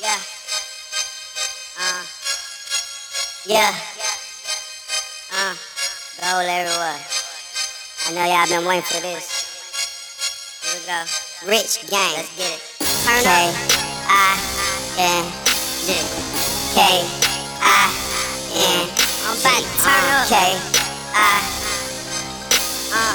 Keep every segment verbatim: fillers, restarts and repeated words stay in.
Yeah. Uh. Yeah. Uh. Gold everywhere. I know y'all been waiting for this. Here we go. Rich gang. Let's get it. Turn up. K I N G. K I N G. I'm about to turn up. K I Uh.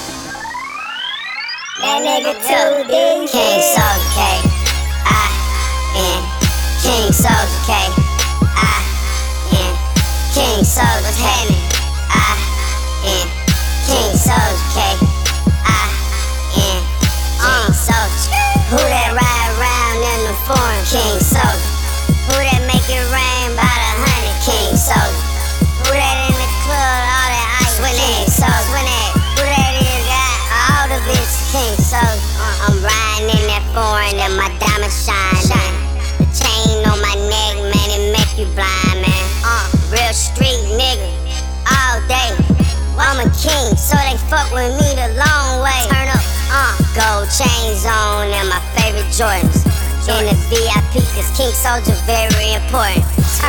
That nigga too deep. King Soldier K I N King Soldier K I N King Soldier. What's happening? I N King Soldier K I N King Soldier. Who that ride around in the foreign? King Soldier. Who that make it rain by the hundred? King Soldier. Who that in the club all that ice? King Soldier. When that who that is got all the bitches? King Soldier. I'm riding in that foreign and my diamond shine. The chain on my neck, man, it make you blind, man. Uh, real street nigga, all day. I'm a king, so they fuck with me the long way. Turn up, uh, gold chains on and my favorite Jordans. In the V I P, cause King Soldier very important. K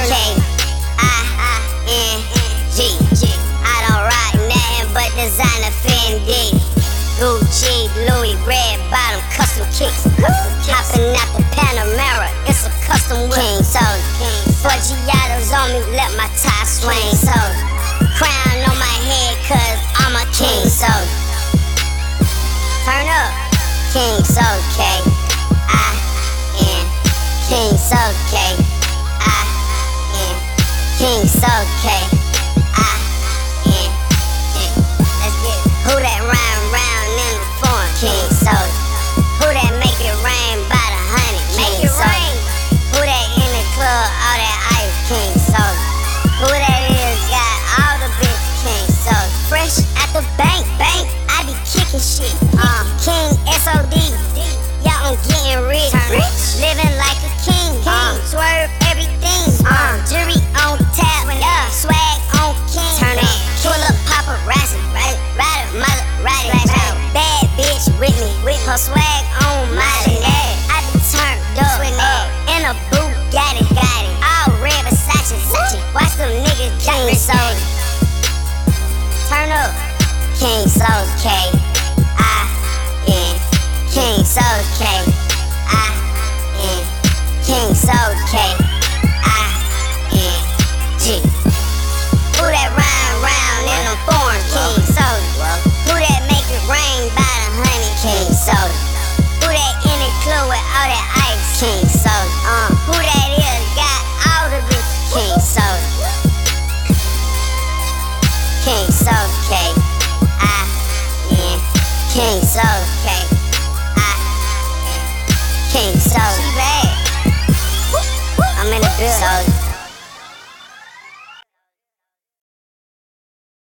I N G. I don't rock nothing but designer Fendi, Gucci, Louis, red bottom, custom kicks. Hopping out the Panamera, it's a custom whip. King Soldier. Four Giottos on me, let my tie swing. Soldier. Crown on my head, cause I'm a King Soldier. Turn up. King Soldier K I N King Soldier K I N King Soldier K I N G. Let's get it. Who that rhyme round in the foreign? King Soldier. Who that make it rain by the hundred? Make it rain. Who that in the club, all that ice? King Soldier. Who that is got all the bitches? King Soldier. Fresh at the bank, bank. I be kicking shit. Uh, King S O D. Yeah, I'm getting rich. Rich. Living like a king. Uh, swerve everything. Uh, jury on tap. Yeah, swag on king. Turn up. Pull up paparazzi. Right, rider, mother, rider. Bad bitch with me. With her swag on Molly. I be turned up. In a Bugatti. Got it. All red Versace. Watch them niggas. King Soldier. Turn up. King Soldier K I N King Soldier K I N King Soldier K I N G. Who that ride around in them foreign? King Soldier. Who that make it rain by the honey? King Soldier. Who that in the club with all that ice? King Soldier. Uh, who that is got all the bitches? King Soldier. King Soldier K I N King Soldier K I N King Soldier. She bad. I'm in the building.